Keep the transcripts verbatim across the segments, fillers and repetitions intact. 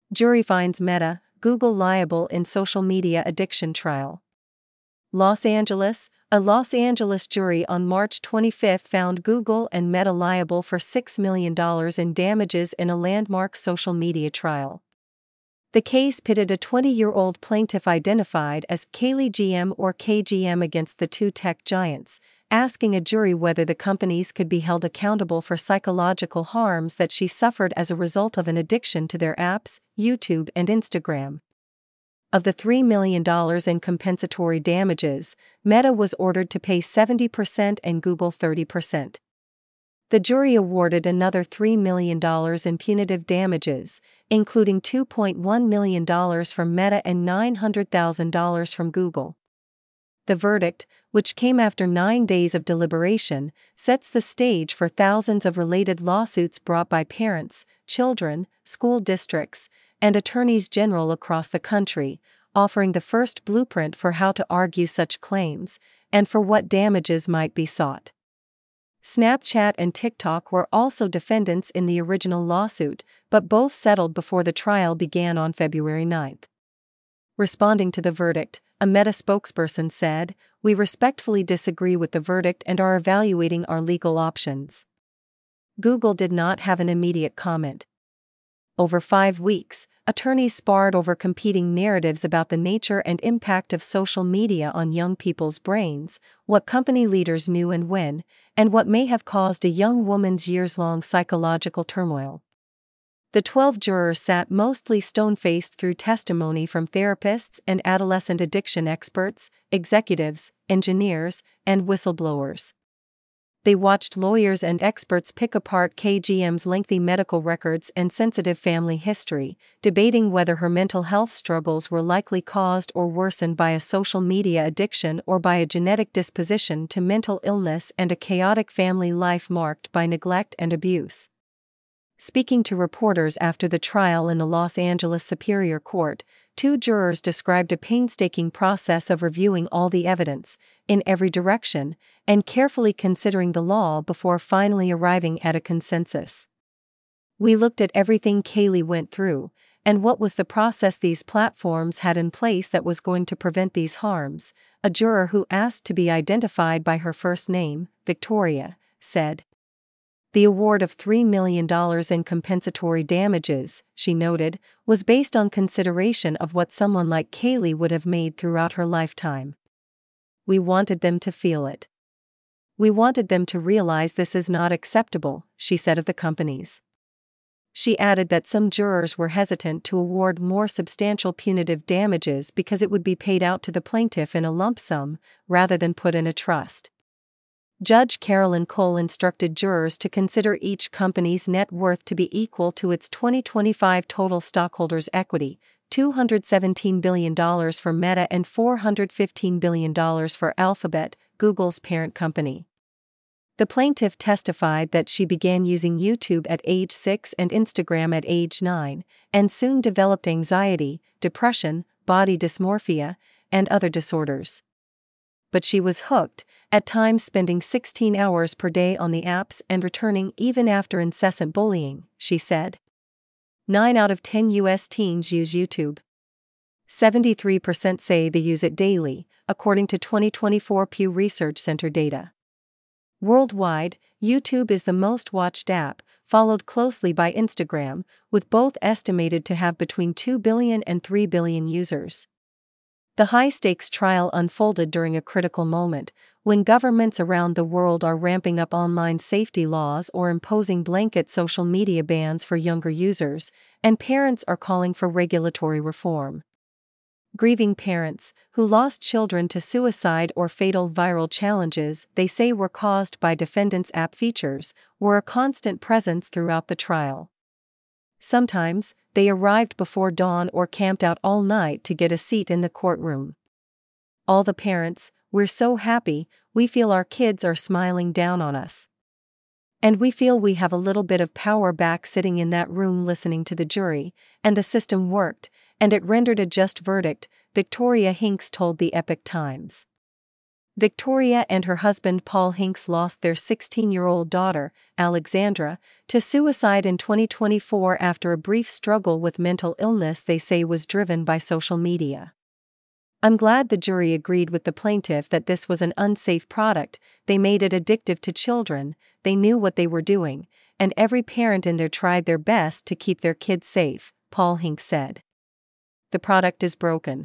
Jury finds Meta, Google liable in social media addiction trial. Los Angeles, a Los Angeles jury on March twenty-fifth found Google and Meta liable for six million dollars in damages in a landmark social media trial. The case pitted a twenty-year-old plaintiff identified as Kaylee G M or K G M against the two tech giants, asking a jury whether the companies could be held accountable for psychological harms that she suffered as a result of an addiction to their apps, YouTube and Instagram. Of the three million dollars in compensatory damages, Meta was ordered to pay seventy percent and Google thirty percent. The jury awarded another three million dollars in punitive damages, including two point one million dollars from Meta and nine hundred thousand dollars from Google. The verdict, which came after nine days of deliberation, sets the stage for thousands of related lawsuits brought by parents, children, school districts, and attorneys general across the country, offering the first blueprint for how to argue such claims, and for what damages might be sought. Snapchat and TikTok were also defendants in the original lawsuit, but both settled before the trial began on February ninth. Responding to the verdict, a Meta spokesperson said, "We respectfully disagree with the verdict and are evaluating our legal options." Google did not have an immediate comment. Over five weeks, attorneys sparred over competing narratives about the nature and impact of social media on young people's brains, what company leaders knew and when, and what may have caused a young woman's years-long psychological turmoil. The twelve jurors sat mostly stone-faced through testimony from therapists and adolescent addiction experts, executives, engineers, and whistleblowers. They watched lawyers and experts pick apart K G M's lengthy medical records and sensitive family history, debating whether her mental health struggles were likely caused or worsened by a social media addiction or by a genetic disposition to mental illness and a chaotic family life marked by neglect and abuse. Speaking to reporters after the trial in the Los Angeles Superior Court, two jurors described a painstaking process of reviewing all the evidence, in every direction, and carefully considering the law before finally arriving at a consensus. "We looked at everything Kaylee went through, and what was the process these platforms had in place that was going to prevent these harms," a juror who asked to be identified by her first name, Victoria, said. The award of three million dollars in compensatory damages, she noted, was based on consideration of what someone like Kaylee would have made throughout her lifetime. "We wanted them to feel it. We wanted them to realize this is not acceptable," she said of the companies. She added that some jurors were hesitant to award more substantial punitive damages because it would be paid out to the plaintiff in a lump sum, rather than put in a trust. Judge Carolyn Cole instructed jurors to consider each company's net worth to be equal to its twenty twenty-five total stockholders' equity, two hundred seventeen billion dollars for Meta and four hundred fifteen billion dollars for Alphabet, Google's parent company. The plaintiff testified that she began using YouTube at age six and Instagram at age nine, and soon developed anxiety, depression, body dysmorphia, and other disorders. But she was hooked, at times spending sixteen hours per day on the apps and returning even after incessant bullying, she said. Nine out of ten U S teens use YouTube. seventy-three percent say they use it daily, according to twenty twenty-four Pew Research Center data. Worldwide, YouTube is the most watched app, followed closely by Instagram, with both estimated to have between two billion and three billion users. The high-stakes trial unfolded during a critical moment, when governments around the world are ramping up online safety laws or imposing blanket social media bans for younger users, and parents are calling for regulatory reform. Grieving parents, who lost children to suicide or fatal viral challenges they say were caused by defendants' app features, were a constant presence throughout the trial. Sometimes, they arrived before dawn or camped out all night to get a seat in the courtroom. All the parents, "We're so happy, we feel our kids are smiling down on us. And we feel we have a little bit of power back sitting in that room listening to the jury, and the system worked, and it rendered a just verdict," Victoria Hinks told the Epoch Times. Victoria and her husband Paul Hinks lost their sixteen-year-old daughter, Alexandra, to suicide in twenty twenty-four after a brief struggle with mental illness they say was driven by social media. "I'm glad the jury agreed with the plaintiff that this was an unsafe product. They made it addictive to children, they knew what they were doing, and every parent in there tried their best to keep their kids safe," Paul Hinks said. "The product is broken.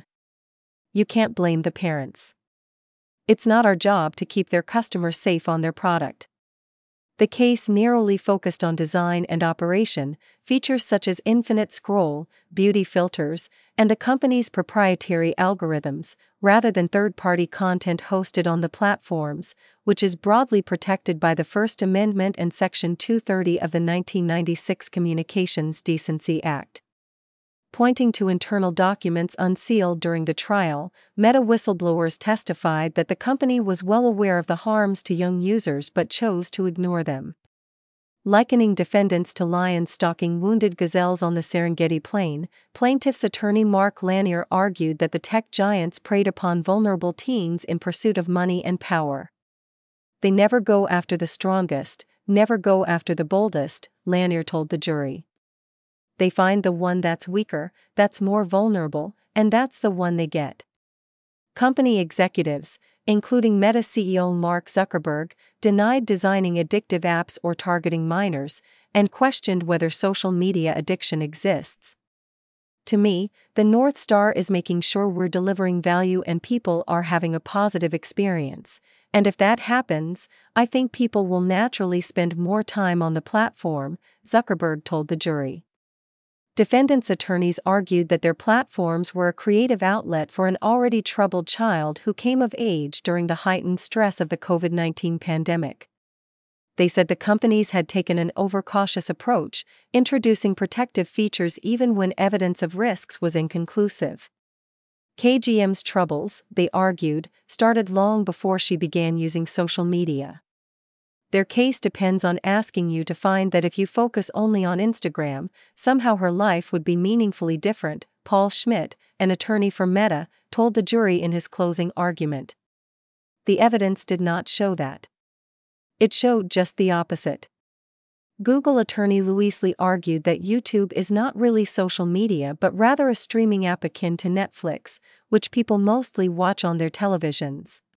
You can't blame the parents. It's not our job to keep their customers safe on their product." The case narrowly focused on design and operation, features such as infinite scroll, beauty filters, and the company's proprietary algorithms, rather than third-party content hosted on the platforms, which is broadly protected by the First Amendment and Section two thirty of the nineteen ninety-six Communications Decency Act. Pointing to internal documents unsealed during the trial, Meta whistleblowers testified that the company was well aware of the harms to young users but chose to ignore them. Likening defendants to lions stalking wounded gazelles on the Serengeti Plain, plaintiff's attorney Mark Lanier argued that the tech giants preyed upon vulnerable teens in pursuit of money and power. "They never go after the strongest, never go after the boldest," Lanier told the jury. "They find the one that's weaker, that's more vulnerable, and that's the one they get." Company executives, including Meta C E O Mark Zuckerberg, denied designing addictive apps or targeting minors, and questioned whether social media addiction exists. "To me, the North Star is making sure we're delivering value and people are having a positive experience, and if that happens, I think people will naturally spend more time on the platform," Zuckerberg told the jury. Defendants' attorneys argued that their platforms were a creative outlet for an already troubled child who came of age during the heightened stress of the COVID nineteen pandemic. They said the companies had taken an overcautious approach, introducing protective features even when evidence of risks was inconclusive. K G M's troubles, they argued, started long before she began using social media. Their case depends on asking you to find that if you focus only on Instagram, somehow her life would be meaningfully different, Paul Schmidt, an attorney for Meta, told the jury in his closing argument. The evidence did not show that. It showed just the opposite. Google attorney Louise Lee argued that YouTube is not really social media but rather a streaming app akin to Netflix, which people mostly watch on their televisions.